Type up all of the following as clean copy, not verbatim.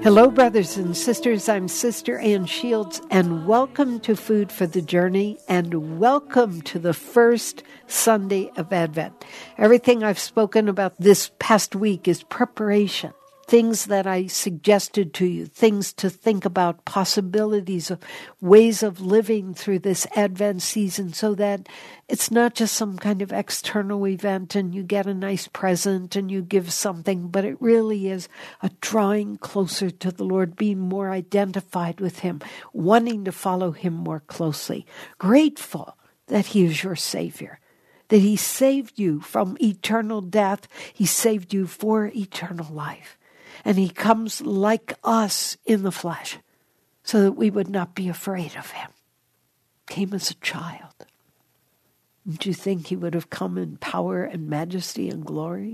Hello, brothers and sisters. I'm Sister Ann Shields, and welcome to Food for the Journey, and welcome to the first Sunday of Advent. Everything I've spoken about this past week is preparation, things that I suggested to you, things to think about, possibilities of ways of living through this Advent season so that it's not just some kind of external event and you get a nice present and you give something, but it really is a drawing closer to the Lord, being more identified with Him, wanting to follow Him more closely, grateful that He is your Savior, that He saved you from eternal death. He saved you for eternal life. And He comes like us in the flesh so that we would not be afraid of Him. Came as a child. Don't you think He would have come in power and majesty and glory?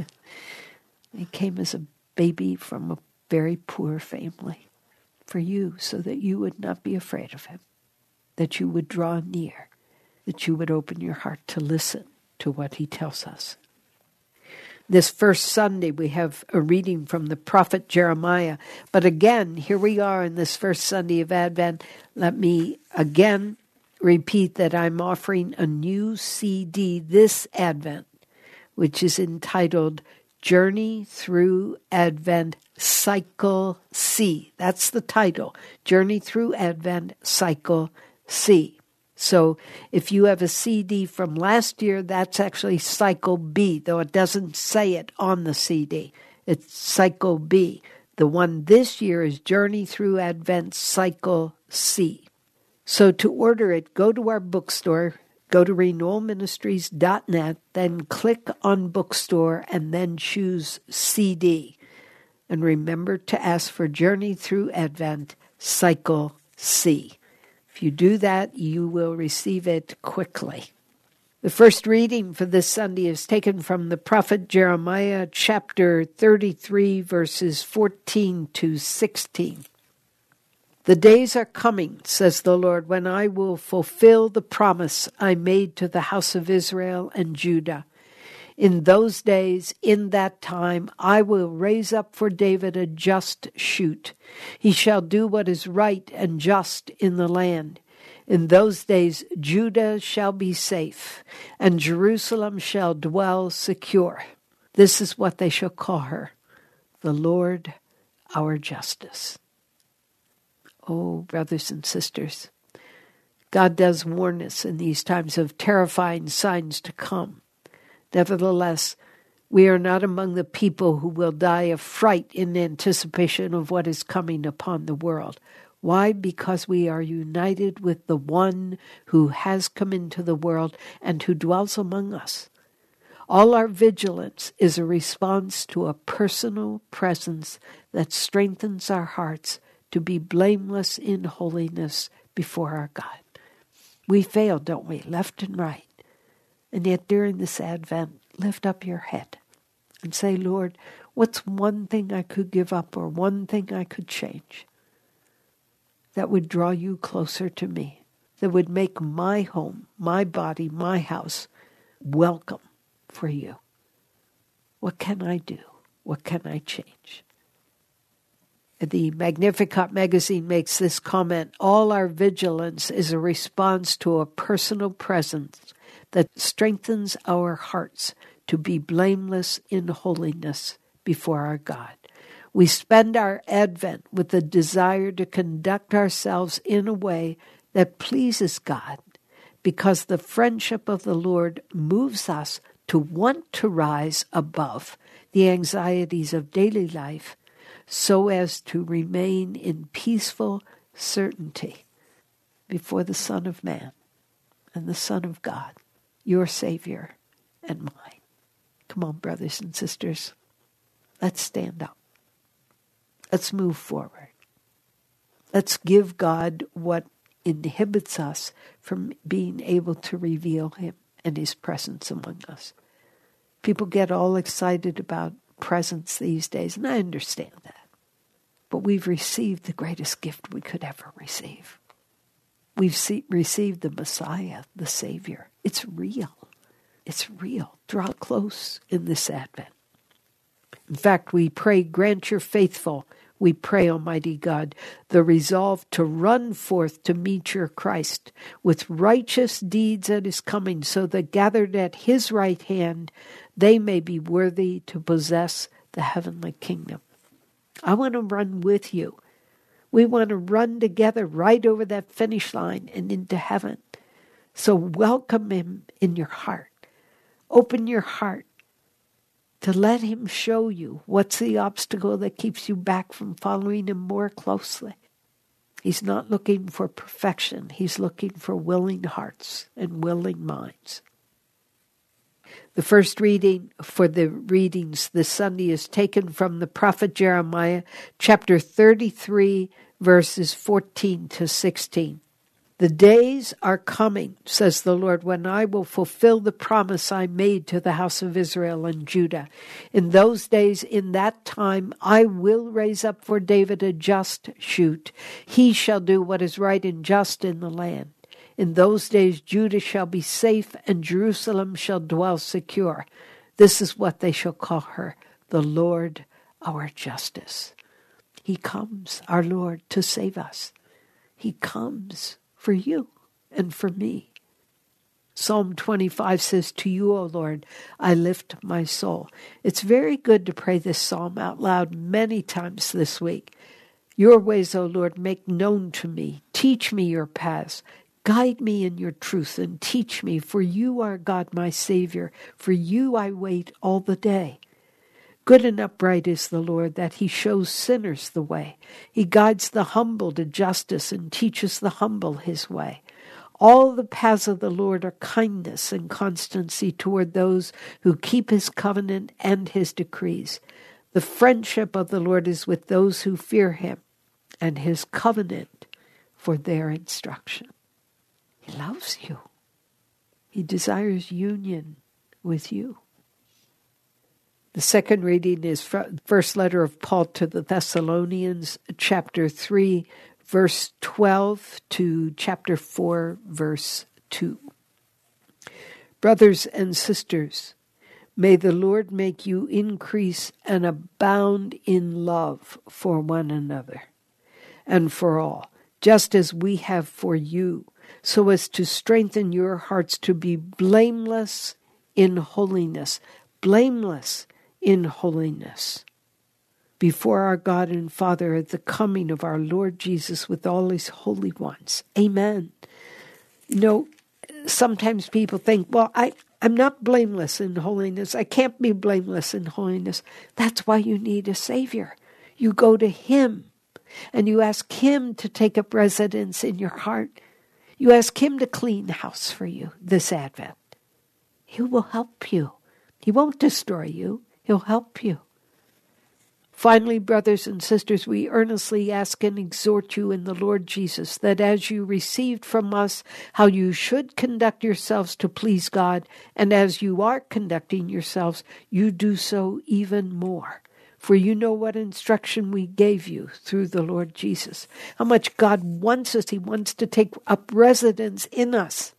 He came as a baby from a very poor family for you so that you would not be afraid of Him, that you would draw near, that you would open your heart to listen to what He tells us. This first Sunday, we have a reading from the prophet Jeremiah. But again, here we are in this first Sunday of Advent. Let me again repeat that I'm offering a new CD this Advent, which is entitled Journey Through Advent Cycle C. That's the title, Journey Through Advent Cycle C. So if you have a CD from last year, that's actually Cycle B, though it doesn't say it on the CD. It's Cycle B. The one this year is Journey Through Advent Cycle C. So to order it, go to our bookstore, go to renewalministries.net, then click on bookstore and then choose CD. And remember to ask for Journey Through Advent Cycle C. If you do that, you will receive it quickly. The first reading for this Sunday is taken from the prophet Jeremiah, chapter 33, verses 14 to 16. The days are coming, says the Lord, when I will fulfill the promise I made to the house of Israel and Judah. In those days, in that time, I will raise up for David a just shoot. He shall do what is right and just in the land. In those days, Judah shall be safe, and Jerusalem shall dwell secure. This is what they shall call her, the Lord our justice. Oh, brothers and sisters, God does warn us in these times of terrifying signs to come. Nevertheless, we are not among the people who will die of fright in anticipation of what is coming upon the world. Why? Because we are united with the one who has come into the world and who dwells among us. All our vigilance is a response to a personal presence that strengthens our hearts to be blameless in holiness before our God. We fail, don't we, left and right? And yet during this Advent, lift up your head and say, Lord, what's one thing I could give up or one thing I could change that would draw you closer to me, that would make my home, my body, my house welcome for you? What can I do? What can I change? The Magnificat magazine makes this comment: all our vigilance is a response to a personal presence that strengthens our hearts to be blameless in holiness before our God. We spend our Advent with the desire to conduct ourselves in a way that pleases God, because the friendship of the Lord moves us to want to rise above the anxieties of daily life so as to remain in peaceful certainty before the Son of Man and the Son of God, your Savior and mine. Come on, brothers and sisters, let's stand up. Let's move forward. Let's give God what inhibits us from being able to reveal Him and His presence among us. People get all excited about presence these days, and I understand that. But we've received the greatest gift we could ever receive. We've received the Messiah, the Savior. It's real. It's real. Draw close in this Advent. In fact, we pray, grant your faithful we pray, Almighty God, the resolve to run forth to meet your Christ with righteous deeds at his coming, so that gathered at his right hand, they may be worthy to possess the heavenly kingdom. I want to run with you. We want to run together right over that finish line and into heaven. So welcome him in your heart. Open your heart to let him show you what's the obstacle that keeps you back from following him more closely. He's not looking for perfection. He's looking for willing hearts and willing minds. The first reading for the readings this Sunday is taken from the prophet Jeremiah, chapter 33, verses 14 to 16. The days are coming, says the Lord, when I will fulfill the promise I made to the house of Israel and Judah. In those days, in that time, I will raise up for David a just shoot. He shall do what is right and just in the land. In those days, Judah shall be safe and Jerusalem shall dwell secure. This is what they shall call her, the Lord our justice. He comes, our Lord, to save us. He comes for you and for me. Psalm 25 says, to you, O Lord, I lift my soul. It's very good to pray this psalm out loud many times this week. Your ways, O Lord, make known to me. Teach me your paths. Guide me in your truth and teach me, for you are God, my Savior. For you I wait all the day. Good and upright is the Lord, that he shows sinners the way. He guides the humble to justice and teaches the humble his way. All the paths of the Lord are kindness and constancy toward those who keep his covenant and his decrees. The friendship of the Lord is with those who fear him, and his covenant for their instruction. He loves you. He desires union with you. The second reading is from the first letter of Paul to the Thessalonians, chapter 3, verse 12 to chapter 4, verse 2. Brothers and sisters, may the Lord make you increase and abound in love for one another and for all, just as we have for you, so as to strengthen your hearts to be blameless in holiness. Blameless in holiness before our God and Father at the coming of our Lord Jesus with all his holy ones. Amen. You know, sometimes people think, well, I'm not blameless in holiness. I can't be blameless in holiness. That's why you need a Savior. You go to him and you ask him to take up residence in your heart. You ask him to clean the house for you this Advent. He will help you. He won't destroy you. He'll help you. Finally, brothers and sisters, we earnestly ask and exhort you in the Lord Jesus that as you received from us how you should conduct yourselves to please God, and as you are conducting yourselves, you do so even more. For you know what instruction we gave you through the Lord Jesus. How much God wants us. He wants to take up residence in us.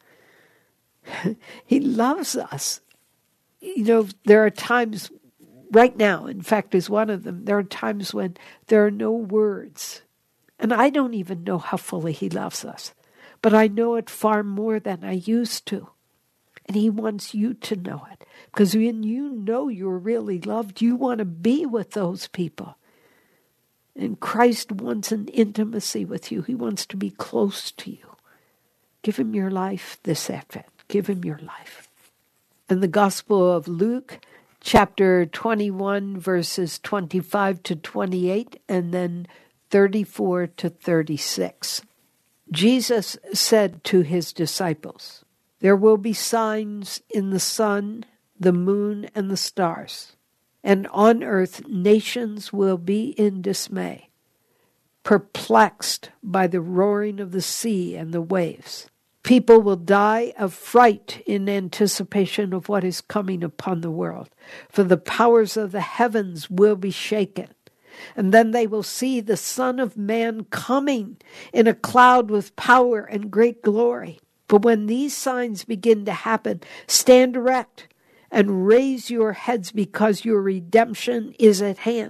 He loves us. You know, there are times right now, in fact, is one of them, there are times when there are no words. And I don't even know how fully he loves us. But I know it far more than I used to. And he wants you to know it. Because when you know you're really loved, you want to be with those people. And Christ wants an intimacy with you. He wants to be close to you. Give him your life this Advent. Give him your life. In the Gospel of Luke, chapter 21, verses 25 to 28, and then 34 to 36. Jesus said to his disciples, there will be signs in the sun, the moon, and the stars, and on earth nations will be in dismay, perplexed by the roaring of the sea and the waves. People will die of fright in anticipation of what is coming upon the world, for the powers of the heavens will be shaken. And then they will see the Son of Man coming in a cloud with power and great glory. But when these signs begin to happen, stand erect and raise your heads, because your redemption is at hand.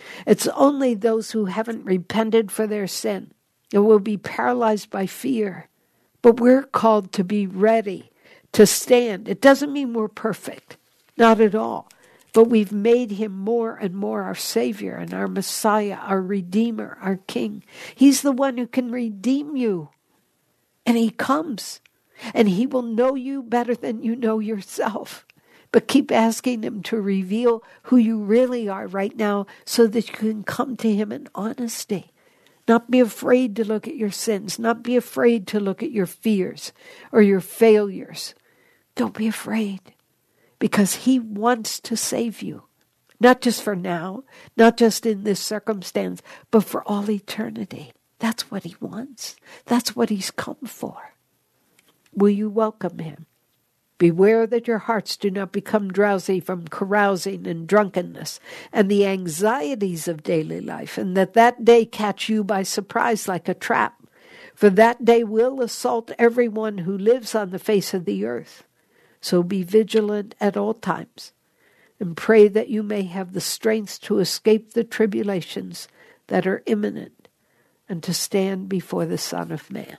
It's only those who haven't repented for their sin and will be paralyzed by fear. But we're called to be ready to stand. It doesn't mean we're perfect, not at all. But we've made him more and more our Savior and our Messiah, our Redeemer, our King. He's the one who can redeem you. And he comes. And he will know you better than you know yourself. But keep asking him to reveal who you really are right now so that you can come to him in honesty. Not be afraid to look at your sins. Not be afraid to look at your fears or your failures. Don't be afraid. Because he wants to save you. Not just for now, not just in this circumstance, but for all eternity. That's what he wants. That's what he's come for. Will you welcome him? Beware that your hearts do not become drowsy from carousing and drunkenness and the anxieties of daily life, and that day catch you by surprise like a trap. For that day will assault everyone who lives on the face of the earth. So be vigilant at all times, and pray that you may have the strength to escape the tribulations that are imminent, and to stand before the Son of Man.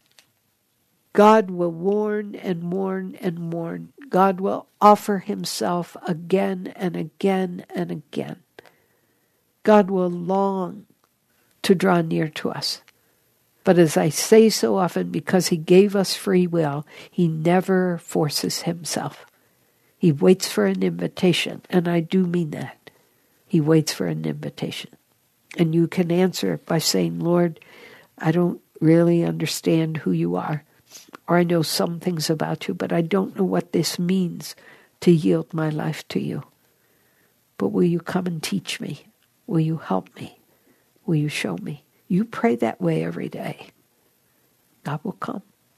God will warn and warn and warn. God will offer himself again and again and again. God will long to draw near to us. But as I say so often, because he gave us free will, he never forces himself. He waits for an invitation, and I do mean that. He waits for an invitation. And you can answer by saying, Lord, I don't really understand who you are, or I know some things about you, but I don't know what this means to yield my life to you. But will you come and teach me? Will you help me? Will you show me? You pray that way every day. God will come.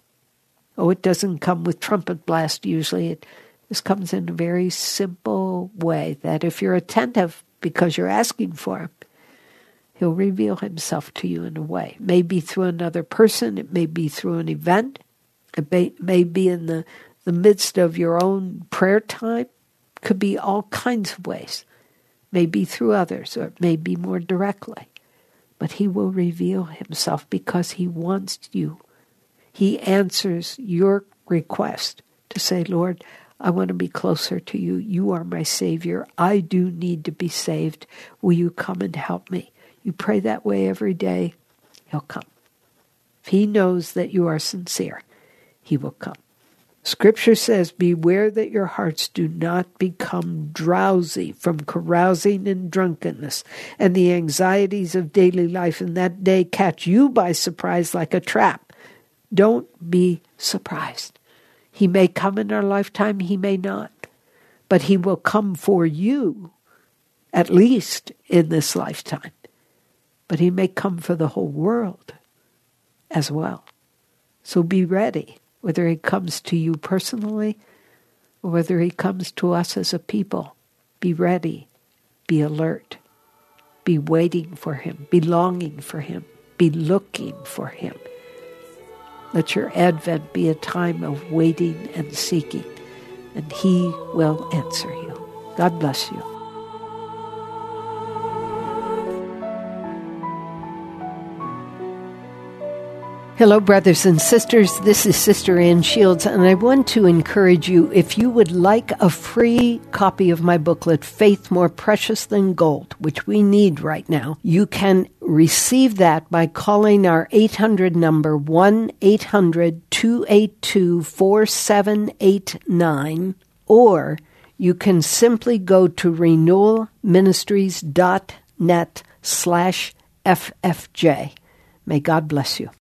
Oh, it doesn't come with trumpet blast usually. This comes in a very simple way that if you're attentive because you're asking for him, he'll reveal himself to you in a way. It may be through another person. It may be through an event. It may be in the midst of your own prayer time. It could be all kinds of ways. It may be through others, or it may be more directly. But he will reveal himself because he wants you. He answers your request to say, Lord, I want to be closer to you. You are my Savior. I do need to be saved. Will you come and help me? You pray that way every day, he'll come. If he knows that you are sincere, he will come. Scripture says, beware that your hearts do not become drowsy from carousing and drunkenness and the anxieties of daily life, and that day catch you by surprise like a trap. Don't be surprised. He may come in our lifetime, he may not. But he will come for you, at least in this lifetime. But he may come for the whole world as well. So be ready. Whether he comes to you personally or whether he comes to us as a people, be ready, be alert, be waiting for him, be longing for him, be looking for him. Let your Advent be a time of waiting and seeking, and he will answer you. God bless you. Hello, brothers and sisters. This is Sister Ann Shields, and I want to encourage you, if you would like a free copy of my booklet, Faith More Precious Than Gold, which we need right now, you can receive that by calling our 800 number, 1-800-282-4789, or you can simply go to renewalministries.net/FFJ. May God bless you.